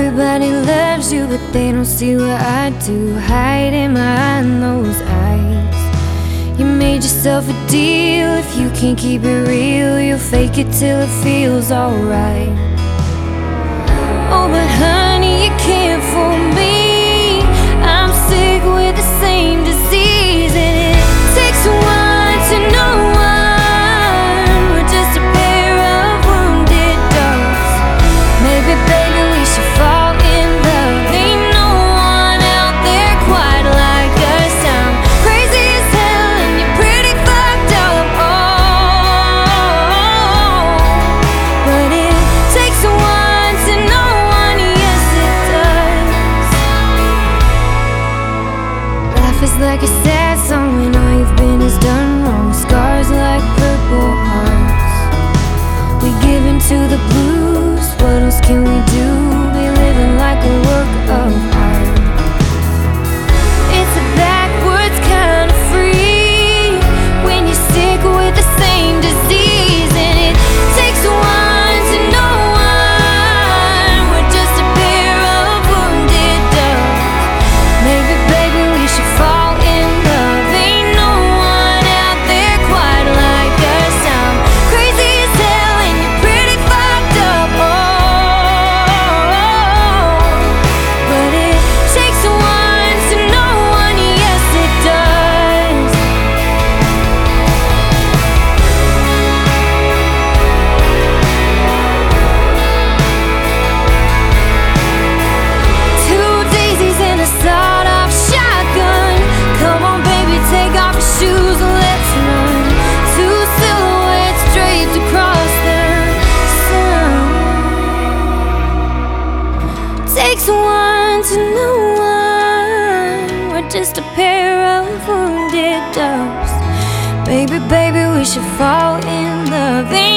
Everybody loves you, but they don't see what I do, hiding behind those eyes. You made yourself a deal. If you can't keep it real, you'll fake it till it feels alright. Oh, but honey, you can't fool me. I'm sick with the same disease, and it takes one to know one. We're just a pair of wounded dogs. Maybe, baby, we should fall in love. Ain't no one out there quite like us. I'm crazy as hell and you're pretty fucked up. Oh, but it takes one to know one. Yes, it does. Life is like a sad song when all you've been is done wrong. Scars like purple hearts. We give into the blues. What else can we do? Be living like a work of art. It's a backwards kind of free when you're sick with the same disease, and it takes one to know one. We're just a pair of wounded dogs. Maybe, baby, we should fall in love. Ain't no one out there quite like us. I'm crazy as hell and you're pretty fucked up. Oh, but it takes one to know one. Yes, it does. Two daisies and a sawed-off shotgun. Come on, baby, take off your shoes and let's run. Two silhouettes draped across the sun. Takes one to know one. We're just a pair of wounded doves. Baby, baby, we should fall in love. Ain't